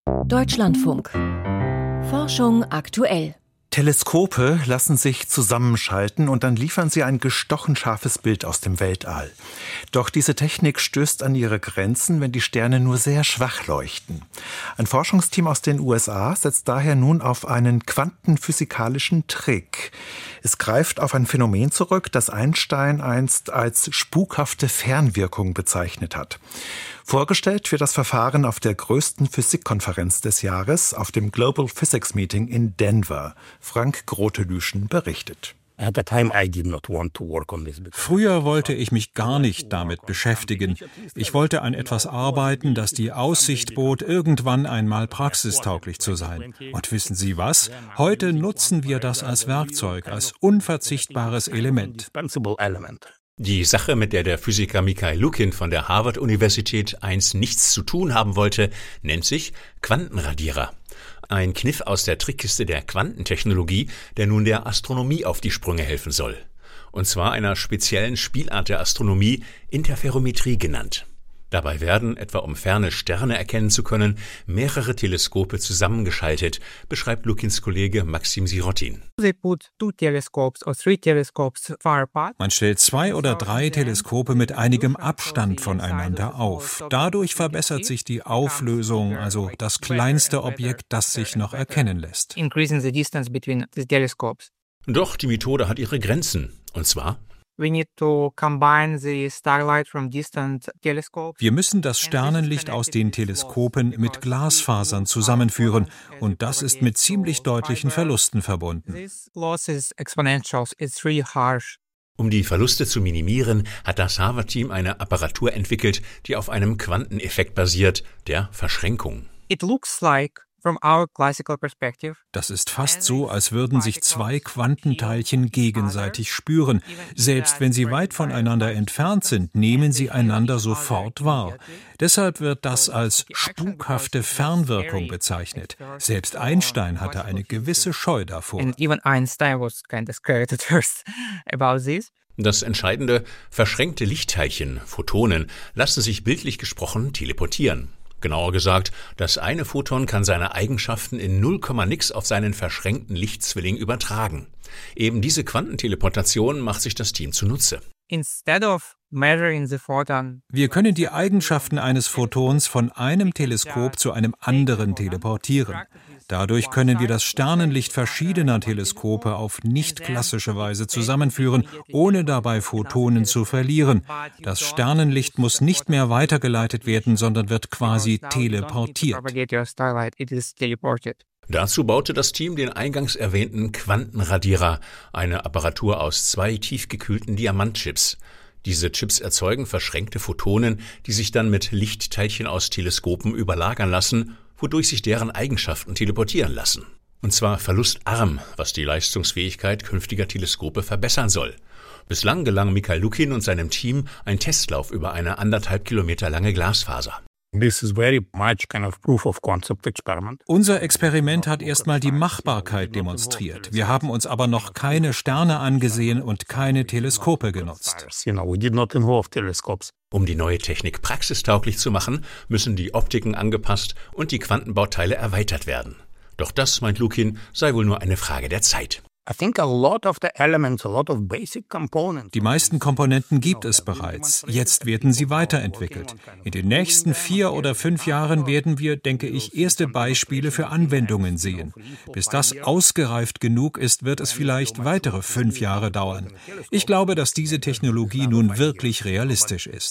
Deutschlandfunk. Forschung aktuell. Teleskope lassen sich zusammenschalten und dann liefern sie ein gestochen scharfes Bild aus dem Weltall. Doch diese Technik stößt an ihre Grenzen, wenn die Sterne nur sehr schwach leuchten. Ein Forschungsteam aus den USA setzt daher nun auf einen quantenphysikalischen Trick. Es greift auf ein Phänomen zurück, das Einstein einst als spukhafte Fernwirkung bezeichnet hat. Vorgestellt wird das Verfahren auf der größten Physikkonferenz des Jahres, auf dem Global Physics Meeting in Denver. Frank Grotelüschen berichtet. Früher wollte ich mich gar nicht damit beschäftigen. Ich wollte an etwas arbeiten, das die Aussicht bot, irgendwann einmal praxistauglich zu sein. Und wissen Sie was? Heute nutzen wir das als Werkzeug, als unverzichtbares Element. Die Sache, mit der Physiker Mikhail Lukin von der Harvard-Universität einst nichts zu tun haben wollte, nennt sich Quantenradierer. Ein Kniff aus der Trickkiste der Quantentechnologie, der nun der Astronomie auf die Sprünge helfen soll. Und zwar einer speziellen Spielart der Astronomie, Interferometrie genannt. Dabei werden, etwa um ferne Sterne erkennen zu können, mehrere Teleskope zusammengeschaltet, beschreibt Lukins Kollege Maxim Sirotin. Man stellt 2 oder 3 Teleskope mit einigem Abstand voneinander auf. Dadurch verbessert sich die Auflösung, also das kleinste Objekt, das sich noch erkennen lässt. Doch die Methode hat ihre Grenzen. Und zwar: Wir müssen das Sternenlicht aus den Teleskopen mit Glasfasern zusammenführen, und das ist mit ziemlich deutlichen Verlusten verbunden. Um die Verluste zu minimieren, hat das Harvard-Team eine Apparatur entwickelt, die auf einem Quanteneffekt basiert, der Verschränkung. Das ist fast so, als würden sich 2 Quantenteilchen gegenseitig spüren. Selbst wenn sie weit voneinander entfernt sind, nehmen sie einander sofort wahr. Deshalb wird das als spukhafte Fernwirkung bezeichnet. Selbst Einstein hatte eine gewisse Scheu davor. Das Entscheidende: verschränkte Lichtteilchen, Photonen, lassen sich bildlich gesprochen teleportieren. Genauer gesagt, das eine Photon kann seine Eigenschaften in 0,nix auf seinen verschränkten Lichtzwilling übertragen. Eben diese Quantenteleportation macht sich das Team zunutze. Wir können die Eigenschaften eines Photons von einem Teleskop zu einem anderen teleportieren. Dadurch können wir das Sternenlicht verschiedener Teleskope auf nicht klassische Weise zusammenführen, ohne dabei Photonen zu verlieren. Das Sternenlicht muss nicht mehr weitergeleitet werden, sondern wird quasi teleportiert. Dazu baute das Team den eingangs erwähnten Quantenradierer, eine Apparatur aus 2 tiefgekühlten Diamantchips. Diese Chips erzeugen verschränkte Photonen, die sich dann mit Lichtteilchen aus Teleskopen überlagern lassen, wodurch sich deren Eigenschaften teleportieren lassen. Und zwar verlustarm, was die Leistungsfähigkeit künftiger Teleskope verbessern soll. Bislang gelang Mikhail Lukin und seinem Team ein Testlauf über eine 1,5 Kilometer lange Glasfaser. Unser Experiment hat erstmal die Machbarkeit demonstriert. Wir haben uns aber noch keine Sterne angesehen und keine Teleskope genutzt. Um die neue Technik praxistauglich zu machen, müssen die Optiken angepasst und die Quantenbauteile erweitert werden. Doch das, meint Lukin, sei wohl nur eine Frage der Zeit. Die meisten Komponenten gibt es bereits. Jetzt werden sie weiterentwickelt. In den nächsten 4 oder 5 Jahren werden wir, denke ich, erste Beispiele für Anwendungen sehen. Bis das ausgereift genug ist, wird es vielleicht weitere 5 Jahre dauern. Ich glaube, dass diese Technologie nun wirklich realistisch ist.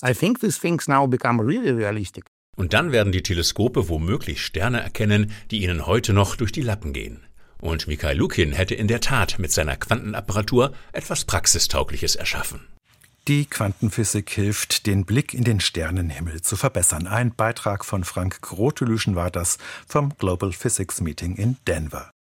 Und dann werden die Teleskope womöglich Sterne erkennen, die ihnen heute noch durch die Lappen gehen. Und Mikhail Lukin hätte in der Tat mit seiner Quantenapparatur etwas Praxistaugliches erschaffen. Die Quantenphysik hilft, den Blick in den Sternenhimmel zu verbessern. Ein Beitrag von Frank Grotelüschen war das vom Global Physics Meeting in Denver.